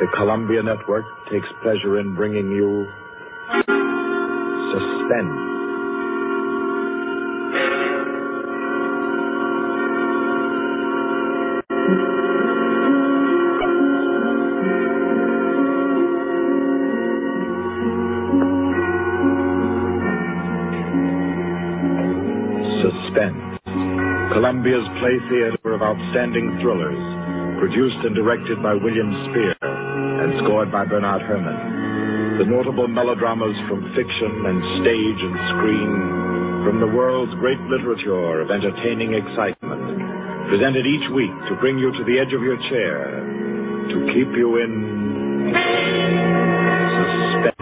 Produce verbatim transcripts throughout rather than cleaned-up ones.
the Columbia Network takes pleasure in bringing you Suspense. Suspense. Columbia's play theater of outstanding thrillers, produced and directed by William Spear and scored by Bernard Herrmann. The notable melodramas from fiction and stage and screen, from the world's great literature of entertaining excitement, presented each week to bring you to the edge of your chair, to keep you in suspense.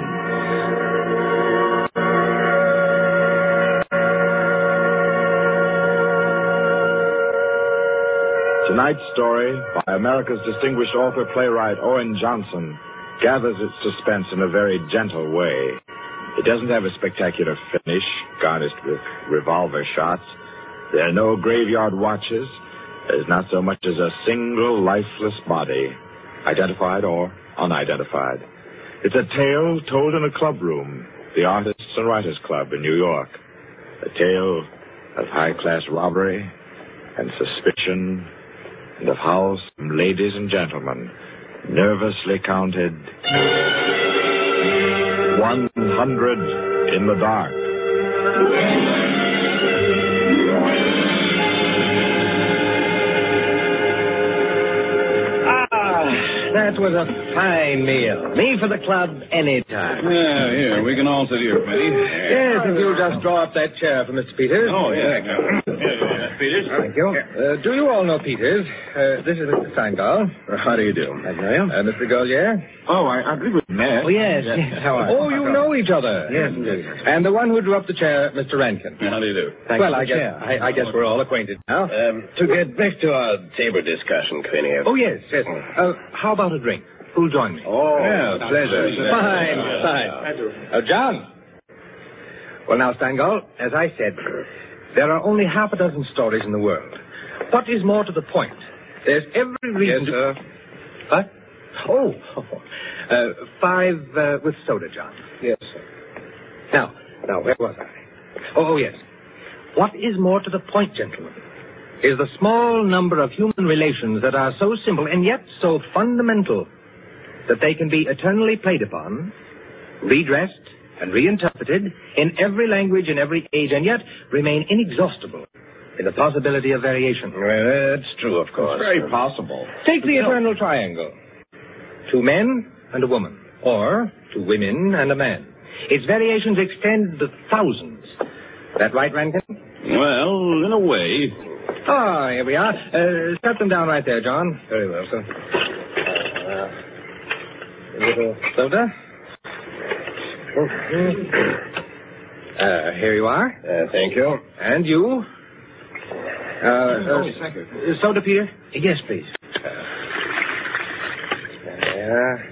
Tonight's story, by America's distinguished author-playwright Owen Johnson, gathers its suspense in a very gentle way. It doesn't have a spectacular finish, garnished with revolver shots. There are no graveyard watches. There's not so much as a single lifeless body, identified or unidentified. It's a tale told in a club room, the Artists and Writers Club in New York. A tale of high-class robbery and suspicion, and of how some ladies and gentlemen nervously counted one hundred in the dark. That was a fine meal. Me for the club anytime. Yeah, here, we can all sit here, Penny. Yes, if you'll just draw up that chair for Mister Peters. Oh, yeah. yeah. Peters? Thank you. Uh, do you all know Peters? Uh, this is Mister Steingall. How do you do? How do you? Uh, Mister Gollier? Oh, I, I believe we've met. Oh, yes. yes. How are you? Oh, you know each other. Yes, indeed. And the one who drew up the chair, Mister Rankin. How do you do? Thank well, I guess, I, I guess we're all acquainted now. Um, to get back to our table discussion, Quinny. Oh, yes, yes. Uh, how about a drink? Who'll join me? Oh, yeah, pleasure. Fine, fine. Uh, John. Well, now, Steingall, as I said, there are only half a dozen stories in the world. What is more to the point? There's every reason yes, sir. to... What? Oh, uh, five uh, with soda, John. Yes, sir. Now, now, where was I? Oh, oh, yes. What is more to the point, gentlemen, is the small number of human relations that are so simple and yet so fundamental that they can be eternally played upon, redressed, and reinterpreted in every language, in every age, and yet remain inexhaustible in the possibility of variation. Well, that's true, of course. It's very possible. Take the eternal triangle. Two men and a woman, or two women and a man. Its variations extend to thousands. That right, Rankin? Well, in a way. Ah, here we are. Uh, set them down right there, John. Very well, sir. A little soda. Uh, here you are. Uh, thank you. And you. Uh, uh, oh, thank you. Soda, Peter? Yes, please. Uh, there.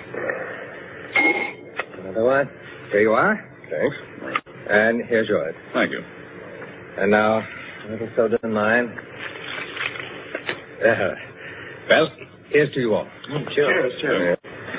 Another one. Here you are. Thanks. And here's yours. Thank you. And now, a little soda in mine. Uh, well, here's to you all. Cheers. Cheers. Cheers.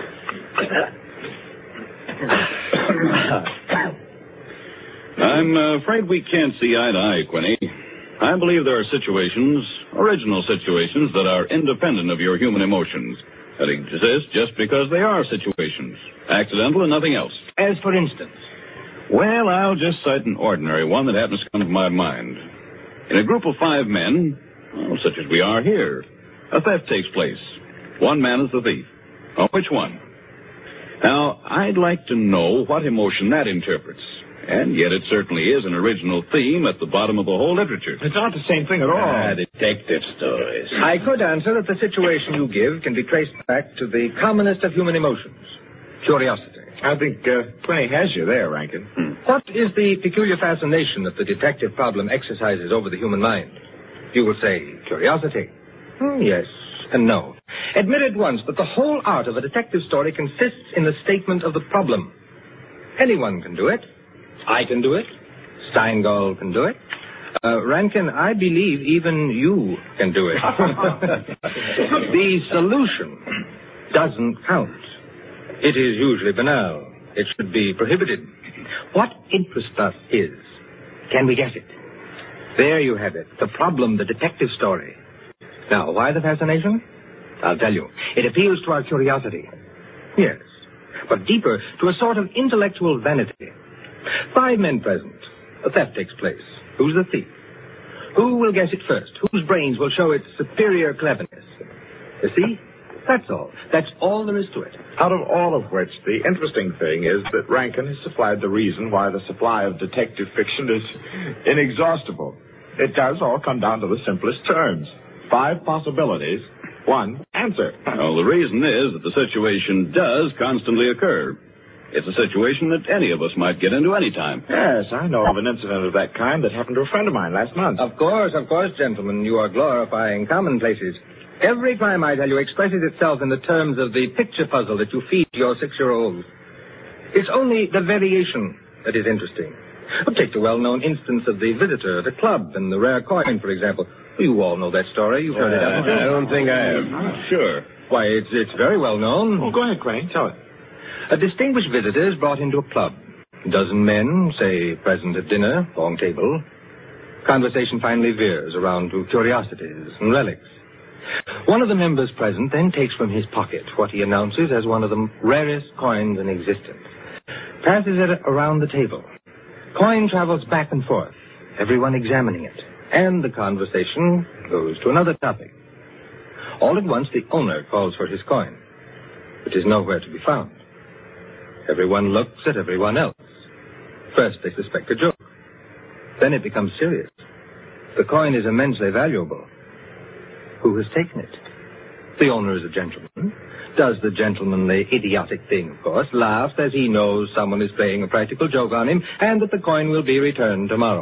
I'm uh, afraid we can't see eye to eye, Quinny. I believe there are situations, original situations, that are independent of your human emotions, that exist just because they are situations, accidental and nothing else. As for instance? Well, I'll just cite an ordinary one that happens to come to my mind. In a group of five men, well, such as we are here, a theft takes place. One man is the thief. Oh, which one? Now, I'd like to know what emotion that interprets. And yet it certainly is an original theme at the bottom of the whole literature. It's not the same thing at all. Ah, detective stories. I could answer that the situation you give can be traced back to the commonest of human emotions, curiosity. I think uh, Quinny has you there, Rankin. Hmm. What is the peculiar fascination that the detective problem exercises over the human mind? You will say curiosity. Hmm, yes and no. Admit at once that the whole art of a detective story consists in the statement of the problem. Anyone can do it. I can do it. Steingall can do it. Uh, Rankin, I believe even you can do it. The solution doesn't count. It is usually banal. It should be prohibited. What interests us is, can we guess it? There you have it. The problem, the detective story. Now, why the fascination? I'll tell you. It appeals to our curiosity. Yes. But deeper, to a sort of intellectual vanity. Five men present. A theft takes place. Who's the thief? Who will guess it first? Whose brains will show its superior cleverness? You see? That's all. That's all there is to it. Out of all of which, the interesting thing is that Rankin has supplied the reason why the supply of detective fiction is inexhaustible. It does all come down to the simplest terms. Five possibilities, one answer. Well, the reason is that the situation does constantly occur. It's a situation that any of us might get into any time. Yes, I know of an incident of that kind that happened to a friend of mine last month. Of course, of course, gentlemen. You are glorifying commonplaces. Every crime, I tell you, expresses itself in the terms of the picture puzzle that you feed your six-year-old. It's only the variation that is interesting. Take the well-known instance of the visitor at a club and the rare coin, for example. You all know that story. You've heard it, haven't you? I don't think I have. Sure. Why, it's, it's very well known. Oh, go ahead, Crane. Tell it. A distinguished visitor is brought into a club. A dozen men, say, present at dinner, long table. Conversation finally veers around to curiosities and relics. One of the members present then takes from his pocket what he announces as one of the rarest coins in existence. Passes it around the table. Coin travels back and forth, everyone examining it. And the conversation goes to another topic. All at once, the owner calls for his coin. It is nowhere to be found. Everyone looks at everyone else. First, they suspect a joke. Then it becomes serious. The coin is immensely valuable. Who has taken it? The owner is a gentleman. Does the gentlemanly, idiotic thing, of course, laughs as he knows someone is playing a practical joke on him and that the coin will be returned tomorrow.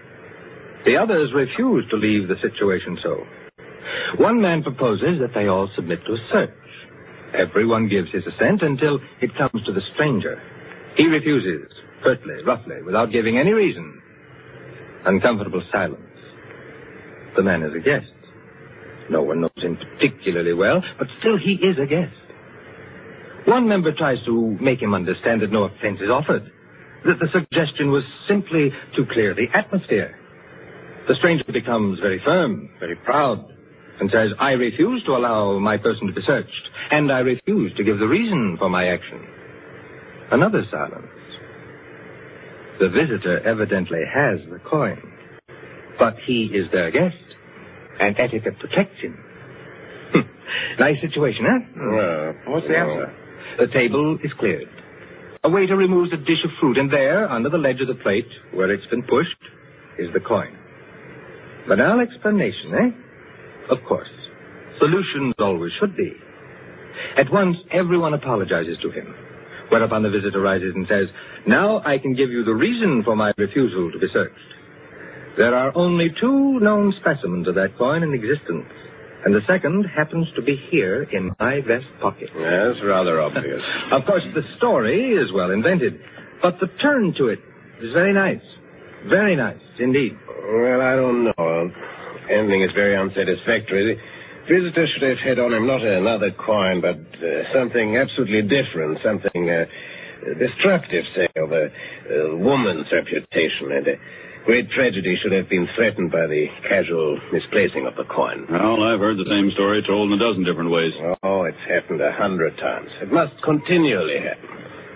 The others refuse to leave the situation so. One man proposes that they all submit to a search. Everyone gives his assent until it comes to the stranger. He refuses, curtly, roughly, without giving any reason. Uncomfortable silence. The man is a guest. No one knows him particularly well, but still he is a guest. One member tries to make him understand that no offense is offered, that the suggestion was simply to clear the atmosphere. The stranger becomes very firm, very proud, and says, I refuse to allow my person to be searched, and I refuse to give the reason for my action. Another silence. The visitor evidently has the coin, but he is their guest, and etiquette protects him. Nice situation, huh? Well, What's the answer? The table is cleared. A waiter removes a dish of fruit, and there, under the ledge of the plate, where it's been pushed, is the coin. Banal explanation, eh? Of course. Solutions always should be. At once, everyone apologizes to him, whereupon the visitor rises and says, now I can give you the reason for my refusal to be searched. There are only two known specimens of that coin in existence, and the second happens to be here in my vest pocket. Yes, rather obvious. Of course, the story is well invented, but the turn to it is very nice. Very nice, indeed. Well, I don't know. Ending is very unsatisfactory. The visitor should have had on him not another coin, but uh, something absolutely different, something uh, destructive, say, of a, a woman's reputation. And a great tragedy should have been threatened by the casual misplacing of the coin. Well, I've heard the same story told in a dozen different ways. Oh, it's happened a hundred times. It must continually happen.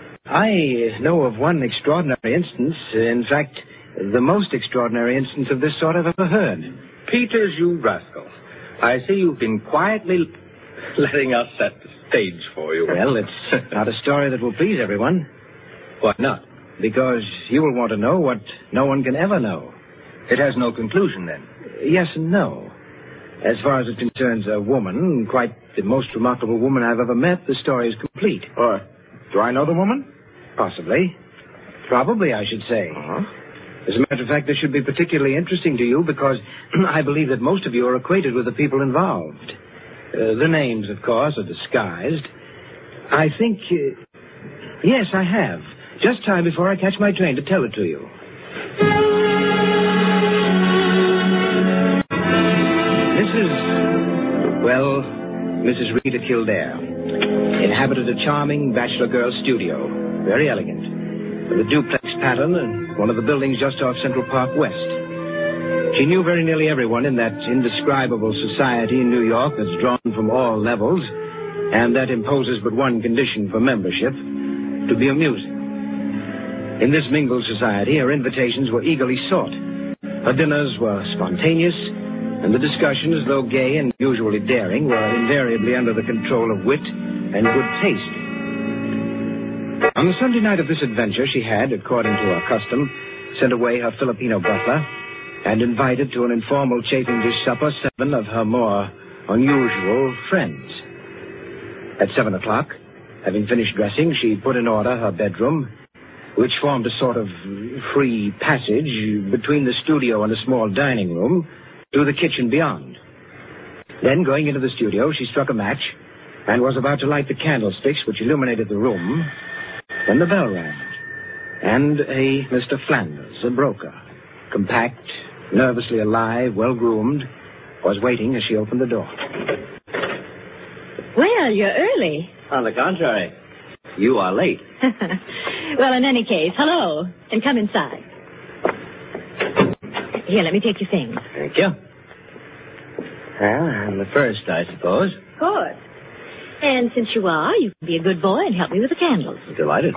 I know of one extraordinary instance. In fact, the most extraordinary instance of this sort I've ever heard. Peters, you rascal. I see you've been quietly letting us set the stage for you. Well, it's not a story that will please everyone. Why not? Because you will want to know what no one can ever know. It has no conclusion, then. Yes and no. As far as it concerns a woman, quite the most remarkable woman I've ever met, the story is complete. Or, do I know the woman? Possibly. Probably, I should say. Uh-huh. As a matter of fact, this should be particularly interesting to you because I believe that most of you are acquainted with the people involved. Uh, the names, of course, are disguised. I think... Uh, yes, I have. Just time before I catch my train to tell it to you. This is... well, Missus Reed at Kildare. Inhabited a charming bachelor girl studio. Very elegant. With a duplex pattern and one of the buildings just off Central Park West. She knew very nearly everyone in that indescribable society in New York that's drawn from all levels and that imposes but one condition for membership, to be amusing. In this mingled society, her invitations were eagerly sought. Her dinners were spontaneous, and the discussions, though gay and usually daring, were invariably under the control of wit and good taste. On the Sunday night of this adventure, she had, according to her custom, sent away her Filipino butler and invited to an informal chafing dish supper seven of her more unusual friends. At seven o'clock, having finished dressing, she put in order her bedroom, which formed a sort of free passage between the studio and a small dining room to the kitchen beyond. Then, going into the studio, she struck a match and was about to light the candlesticks which illuminated the room when the bell rang. And a Mister Flanders, a broker, compact, nervously alive, well-groomed, was waiting as she opened the door. Well, you're early. On the contrary, you are late. Well, in any case, hello, and come inside. Here, let me take your things. Thank you. Well, I'm the first, I suppose. Of course. And since you are, you can be a good boy and help me with the candles. Delighted.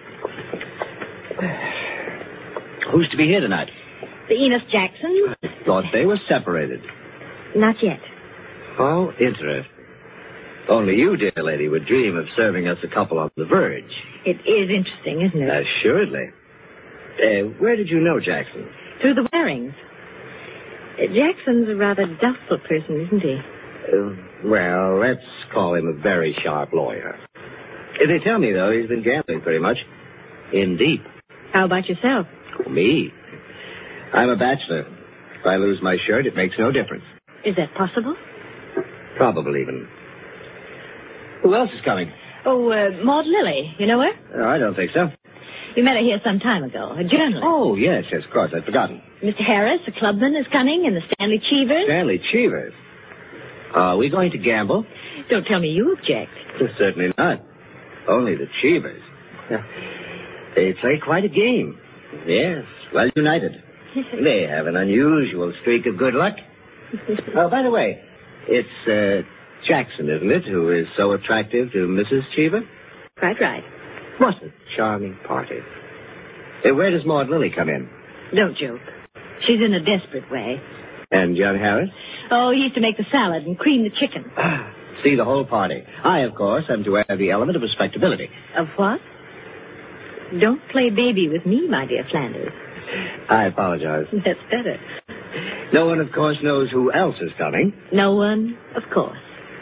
Who's to be here tonight? The Enos Jacksons? Thought they were separated. Not yet. Oh, interesting. Only you, dear lady, would dream of serving us a couple on the verge. It is interesting, isn't it? Assuredly. Uh, where did you know Jackson? Through the Warings. Uh, Jackson's a rather doubtful person, isn't he? Uh, well, let's call him a very sharp lawyer. Uh, they tell me, though, he's been gambling pretty much. In deep. How about yourself? Me? I'm a bachelor. If I lose my shirt, it makes no difference. Is that possible? Probable, even. Who else is coming? Oh, uh, Maud Lily. You know her? Oh, I don't think so. You met her here some time ago. A journalist. Oh, yes, yes, of course. I'd forgotten. Mister Harris, a clubman, is coming, and the Stanley Cheevers. Stanley Cheevers? Are we going to gamble? Don't tell me you object. Certainly not. Only the Cheevers. They play quite a game. Yes, well united. They have an unusual streak of good luck. Oh, by the way, it's uh, Jackson, isn't it, who is so attractive to Missus Cheever? Quite right. What a charming party. Uh, where does Maud Lily come in? Don't joke. She's in a desperate way. And young Harris? Oh, he used to make the salad and cream the chicken. See the whole party. I, of course, am to add the element of respectability. Of what? Don't play baby with me, my dear Flanders. I apologize. That's better. No one, of course, knows who else is coming. No one, of course.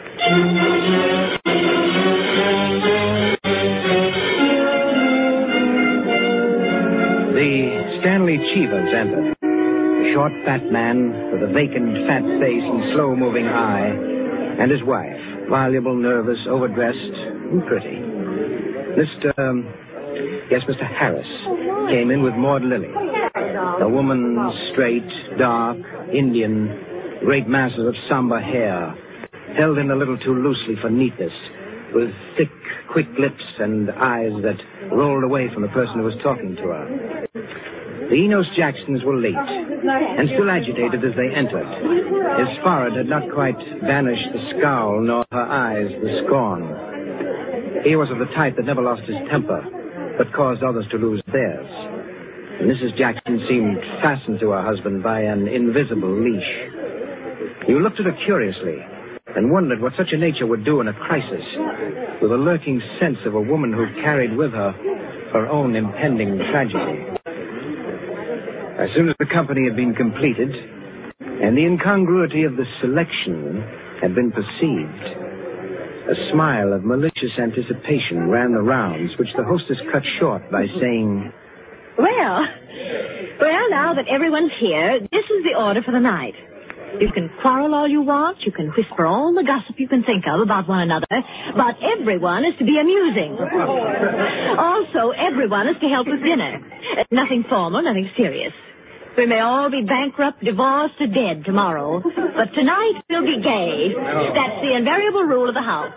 The Stanley Cheevers entered. A short, fat man with a vacant, fat face and slow-moving eye, and his wife, voluble, nervous, overdressed, and pretty. Mister Um, yes, Mister Harris came in with Maud Lily. A woman, straight, dark, Indian, great masses of somber hair, held in a little too loosely for neatness, with thick, quick lips and eyes that rolled away from the person who was talking to her. The Enos Jacksons were late, and still agitated as they entered. His forehead had not quite banished the scowl, nor her eyes the scorn. He was of the type that never lost his temper, but caused others to lose theirs. And Missus Jackson seemed fastened to her husband by an invisible leash. You looked at her curiously and wondered what such a nature would do in a crisis, with a lurking sense of a woman who carried with her her own impending tragedy. As soon as the company had been completed and the incongruity of the selection had been perceived, a smile of malicious anticipation ran the rounds, which the hostess cut short by saying, Well, well, now that everyone's here, this is the order for the night. You can quarrel all you want, you can whisper all the gossip you can think of about one another, but everyone is to be amusing. Also, everyone is to help with dinner. Uh, nothing formal, nothing serious. We may all be bankrupt, divorced, or dead tomorrow. But tonight we'll be gay. That's the invariable rule of the house.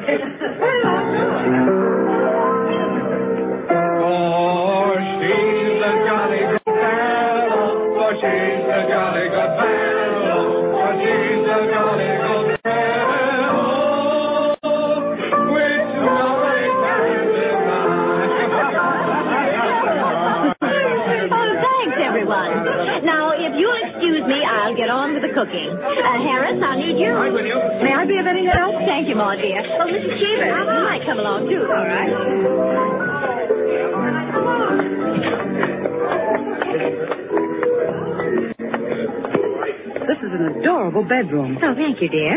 For she's a jolly good fellow. For she's a jolly good fellow. For she's a jolly good fellow. With lovely times in mind. Oh, thanks, everyone. Now, if you'll excuse me, I'll get on with the cooking. Uh, Harris, I'll need you. Right with you. May I be of any help? Thank you, Ma, dear. Oh, Missus Cheever, you might come along, too. All right. This is an adorable bedroom. Oh, thank you, dear.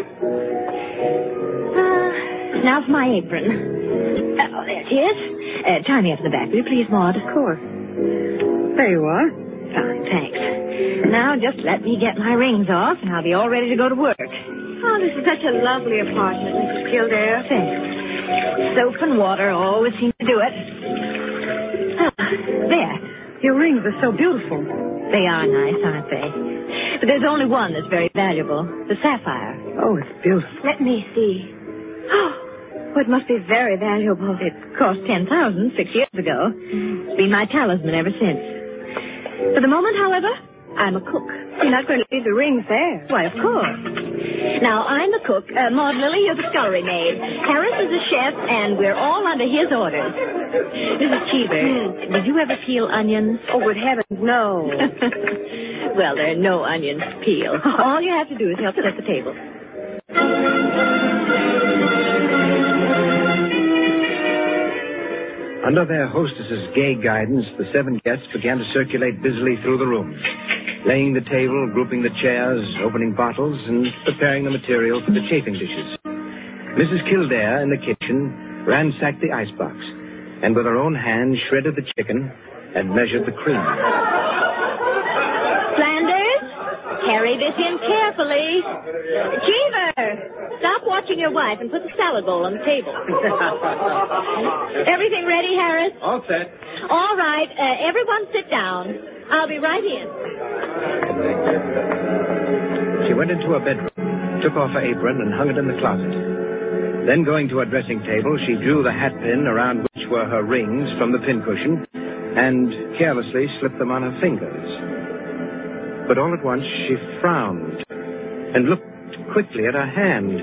Uh, now for my apron. Oh, there it is. Uh, tie me up in the back, will you please, Maud? Of course. There you are. Fine, thanks. Now just let me get my rings off, and I'll be all ready to go to work. Oh, this is such a lovely apartment, Missus Kildare. Thanks. Soap and water always seem to do it. Oh, there. Your rings are so beautiful. They are nice, aren't they? But there's only one that's very valuable, the sapphire. Oh, it's beautiful. Let me see. Oh, it must be very valuable. It cost ten thousand dollars six years ago. It's been my talisman ever since. For the moment, however, I'm a cook. You're not going to leave the rings there. Why, of course. Now, I'm the cook. Uh, Maud Lily, you're the scullery maid. Harris is the chef, and we're all under his orders. Missus Cheever, mm. did you ever peel onions? Oh, good heavens, no. Well, there are no onions to peel. All you have to do is help set the table. Under their hostess's gay guidance, the seven guests began to circulate busily through the room, laying the table, grouping the chairs, opening bottles, and preparing the material for the chafing dishes. Missus Kildare, in the kitchen, ransacked the icebox, and with her own hand shredded the chicken and measured the cream. Flanders, carry this in carefully. Cheever, stop watching your wife and put the salad bowl on the table. Everything ready, Harris? All set. All right. Uh, everyone sit down. I'll be right in. She went into her bedroom, took off her apron, and hung it in the closet. Then, going to her dressing table, she drew the hat pin around which were her rings from the pincushion and carelessly slipped them on her fingers. But all at once, she frowned and looked quickly at her hand.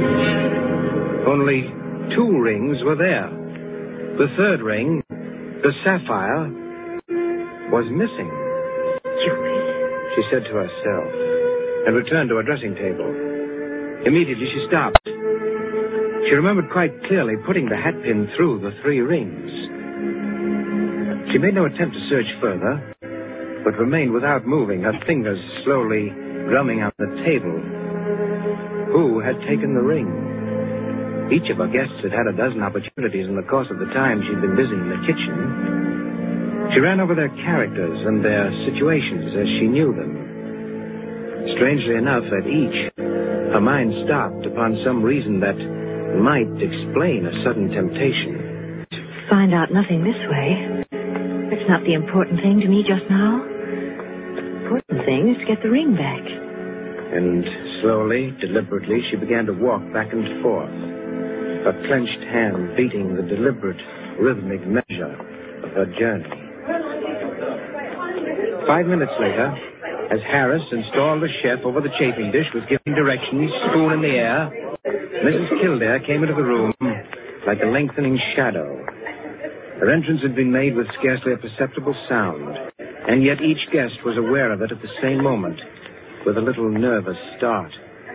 Only two rings were there. The third ring, the sapphire, was missing. She said to herself, and returned to her dressing table. Immediately she stopped. She remembered quite clearly putting the hat pin through the three rings. She made no attempt to search further, but remained without moving, her fingers slowly drumming on the table. Who had taken the ring? Each of her guests had had a dozen opportunities in the course of the time she'd been busy in the kitchen. She ran over their characters and their situations as she knew them. Strangely enough, at each, her mind stopped upon some reason that might explain a sudden temptation. Find out nothing this way. It's not the important thing to me just now. The important thing is to get the ring back. And slowly, deliberately, she began to walk back and forth, her clenched hand beating the deliberate, rhythmic measure of her journey. Five minutes later, as Harris, installed as chef over the chafing dish, was giving directions, spoon in the air, Missus Kildare came into the room like a lengthening shadow. Her entrance had been made with scarcely a perceptible sound, and yet each guest was aware of it at the same moment, with a little nervous start.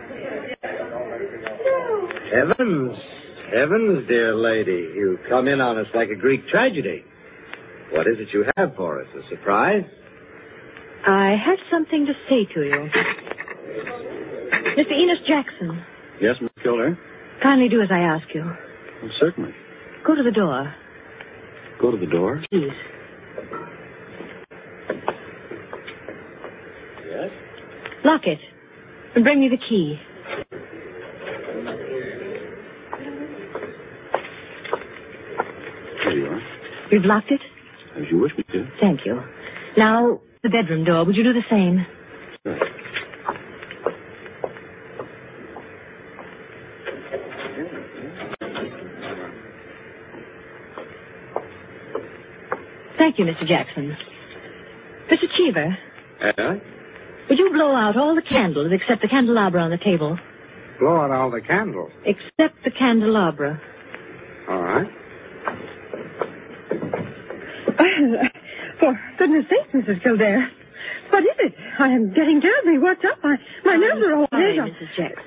Heavens, heavens, dear lady, you come in on us like a Greek tragedy. What is it you have for us, a surprise? I have something to say to you. Mister Enos Jackson. Yes, Miss Kildare? Kindly do as I ask you. Well, certainly. Go to the door. Go to the door? Please. Yes? Lock it. And bring me the key. There you are. You've locked it? As you wish me to. Thank you. Now, the bedroom door. Would you do the same? Thank you, Mister Jackson. Mister Cheever. Yeah? Would you blow out all the candles except the candelabra on the table? Blow out all the candles. Except the candelabra. All right. For goodness sake, Missus Kildare. What is it? I am getting terribly worked up. I, my nerves are all Sorry, lit up. Missus Jackson.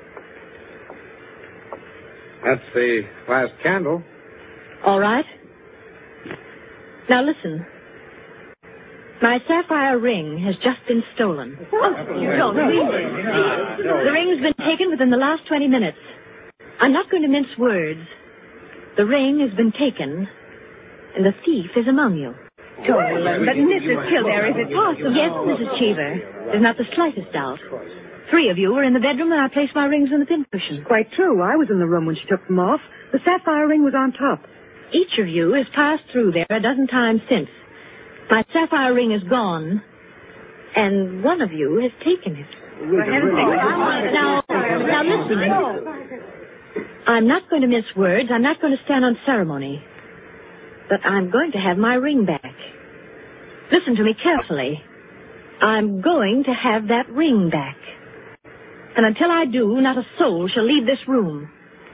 That's the last candle. All right. Now listen. My sapphire ring has just been stolen. Oh, You don't mean it. The ring's been taken within the last twenty minutes. I'm not going to mince words. The ring has been taken, and the thief is among you. Dolan, but Missus Kildare, is it possible? Yes, Missus Cheever. There's not the slightest doubt. Three of you were in the bedroom when I placed my rings on the pincushion. Quite true. I was in the room when she took them off. The sapphire ring was on top. Each of you has passed through there a dozen times since. My sapphire ring is gone, and one of you has taken it. Now, now listen. I'm not going to mince words. I'm not going to stand on ceremony. But I'm going to have my ring back. Listen to me carefully. I'm going to have that ring back. And until I do, not a soul shall leave this room.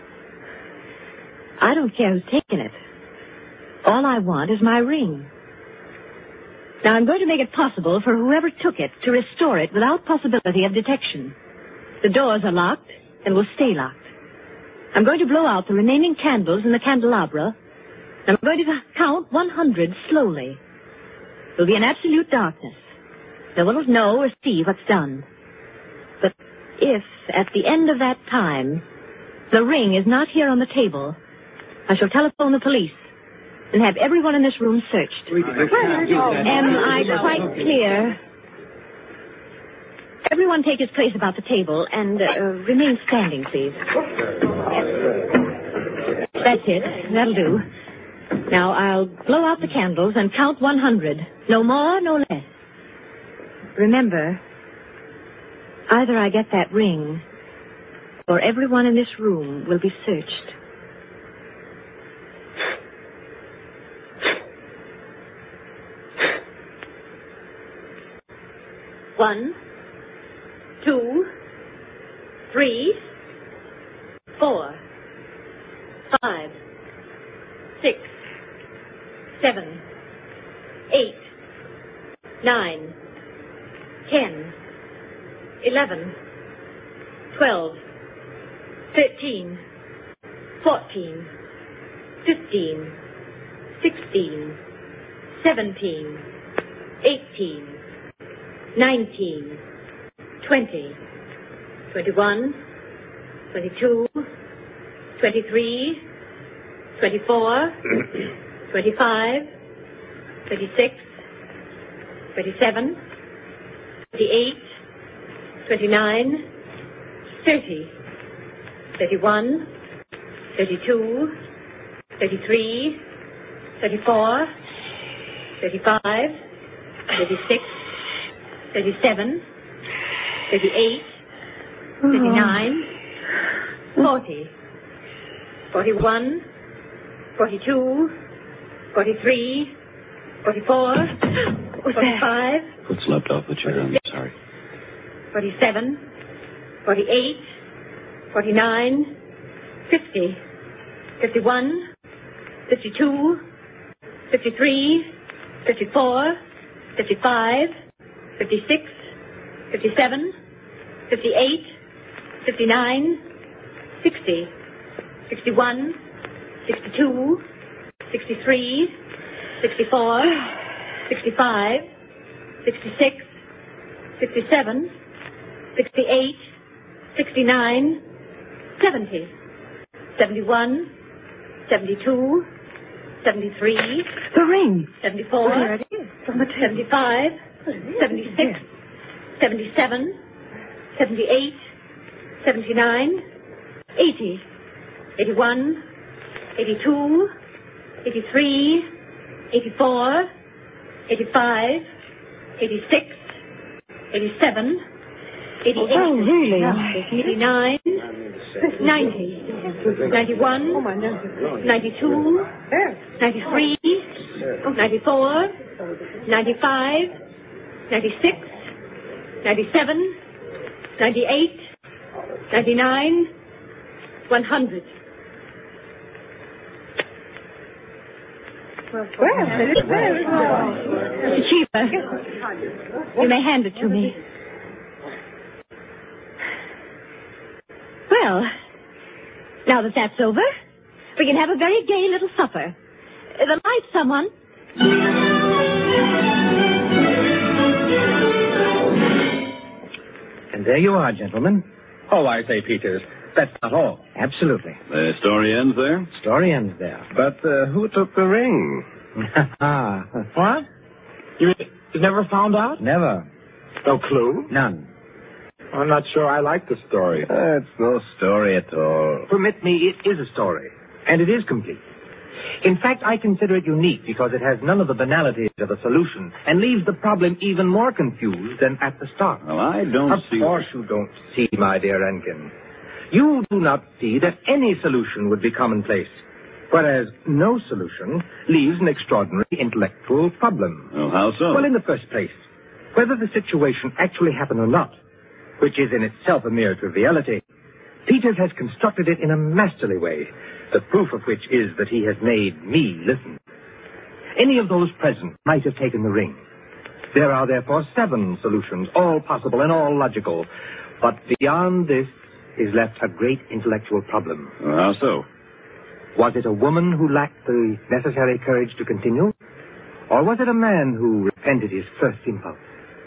I don't care who's taken it. All I want is my ring. Now, I'm going to make it possible for whoever took it to restore it without possibility of detection. The doors are locked and will stay locked. I'm going to blow out the remaining candles in the candelabra, and I'm going to count one hundred slowly. There'll be an absolute darkness. No one will know or see what's done. But if, at the end of that time, the ring is not here on the table, I shall telephone the police and have everyone in this room searched. Am I quite clear? Everyone take his place about the table and uh, remain standing, please. That's it. That'll do. Now, I'll blow out the candles and count one hundred. No more, no less. Remember, either I get that ring, or everyone in this room will be searched. One, two, three, four, five, six, seven, eight, nine, ten, eleven, twelve, thirteen, fourteen, fifteen, sixteen, seventeen, eighteen, nineteen, twenty, twenty-one, twenty-two, twenty-three, twenty-four, twenty-five, twenty-six, twenty-seven, twenty-eight, twenty-nine, thirty, thirty-one, thirty-two, thirty-three, thirty-four, thirty-five, thirty-six, thirty-seven, thirty-eight, thirty-nine, forty, forty-one, forty-two, forty-three, forty-four, forty-five. What's left off the chair? I'm sorry. forty-seven, forty-eight, forty-nine, fifty, fifty-one, fifty-two, fifty-three, fifty-four, fifty-five, fifty-six, fifty-seven, fifty-eight, fifty-nine, sixty, sixty-one, sixty-two, sixty-three, sixty-four, sixty-five, sixty-six, sixty-seven, sixty-eight, sixty-nine, seventy, seventy-one, seventy-two, seventy-three, The ring. seventy-four, There it is. From the table. seventy-five, seventy-six, seventy-seven, seventy-eight, seventy-nine, eighty, eighty-one, eighty-two, eighty-three, eighty-four, eighty-five, eighty-six, eighty-seven, eighty-eight, Oh, really? eighty-nine, ninety, ninety-one, ninety-two, ninety-three, ninety-four, ninety-five, ninety-six, ninety-seven, ninety-eight, ninety-nine, one hundred. Well, it's very Mister Cheever, you may hand it to me. Well, now that that's over, we can have a very gay little supper. The light, someone. And there you are, gentlemen. Oh, I say, Peters, that's not all. Absolutely. The story ends there? Story ends there. But uh, who took the ring? What? You, you never found out? Never. No clue? None. I'm not sure I like the story. Uh, it's no story at all. Permit me, it is a story. And it is complete. In fact, I consider it unique because it has none of the banalities of a solution and leaves the problem even more confused than at the start. Well, I don't Of see... course you don't see, my dear Rankin. You do not see that any solution would be commonplace, whereas no solution leaves an extraordinary intellectual problem. Well, how so? Well, in the first place, whether the situation actually happened or not, which is in itself a mere triviality, Peters has constructed it in a masterly way, the proof of which is that he has made me listen. Any of those present might have taken the ring. There are therefore seven solutions, all possible and all logical. But beyond this is left a great intellectual problem. Well, how so? Was it a woman who lacked the necessary courage to continue? Or was it a man who repented his first impulse?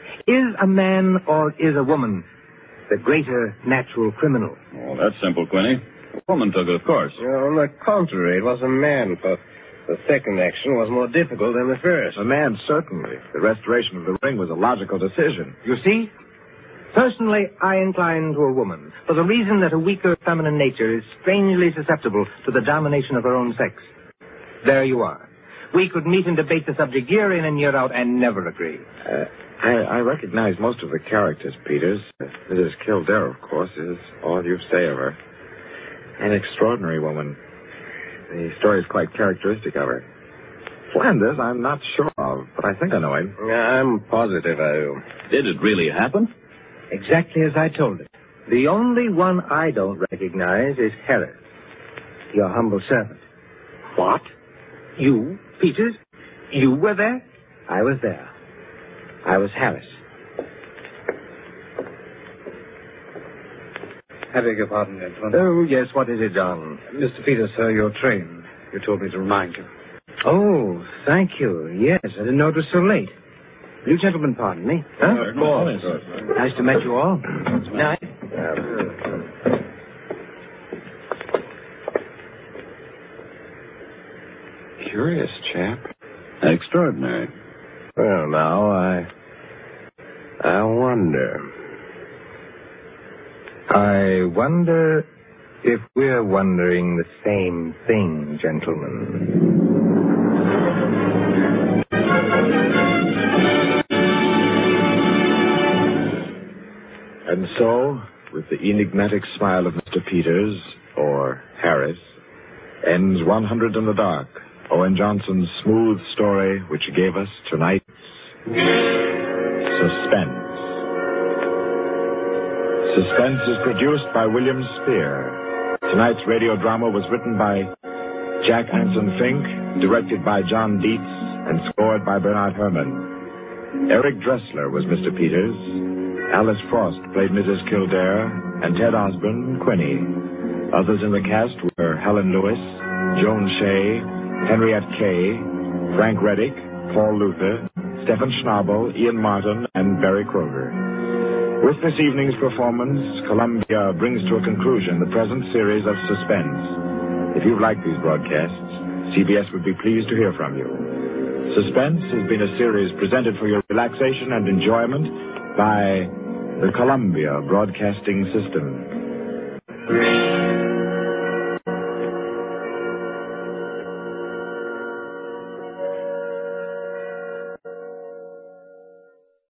Is a man or is a woman the greater natural criminal? Oh, that's simple, Quinny. The woman took it, of course. Well, on the contrary, it was a man, for the second action was more difficult than the first. A man, certainly. The restoration of the ring was a logical decision. You see? Personally, I incline to a woman, for the reason that a weaker feminine nature is strangely susceptible to the domination of her own sex. There you are. We could meet and debate the subject year in and year out and never agree. Uh, I, I recognize most of the characters, Peters. Uh, Missus Kildare, of course, is all you say of her. An extraordinary woman. The story is quite characteristic of her. Flanders, I'm not sure of, but I think I know him. I'm positive I do. Did it really happen? Exactly as I told it. The only one I don't recognize is Harris, your humble servant. What? You, Peters? You were there? I was there. I was Harris. I beg your pardon, gentlemen. Oh, yes, what is it, John? Mister Peters, sir, your train. You told me to remind you. Oh, thank you. Yes, I didn't know it was so late. You gentlemen pardon me. Huh? Of course. Nice to meet you all. Night. Curious chap. Extraordinary. Well, now, I... I wonder... I wonder if we're wondering the same thing, gentlemen. And so, with the enigmatic smile of Mister Peters, or Harris, ends one hundred in the Dark, Owen Johnson's smooth story which gave us tonight's Suspense. Suspense is produced by William Spear. Tonight's radio drama was written by Jack Anson Fink, directed by John Dietz, and scored by Bernard Herrmann. Eric Dressler was Mister Peters. Alice Frost played Missus Kildare, and Ted Osborne, Quinny. Others in the cast were Helen Lewis, Joan Shea, Henriette Kay, Frank Reddick, Paul Luther, Stephen Schnabel, Ian Martin, and Barry Kroger. With this evening's performance, Columbia brings to a conclusion the present series of Suspense. If you've liked these broadcasts, C B S would be pleased to hear from you. Suspense has been a series presented for your relaxation and enjoyment by the Columbia Broadcasting System.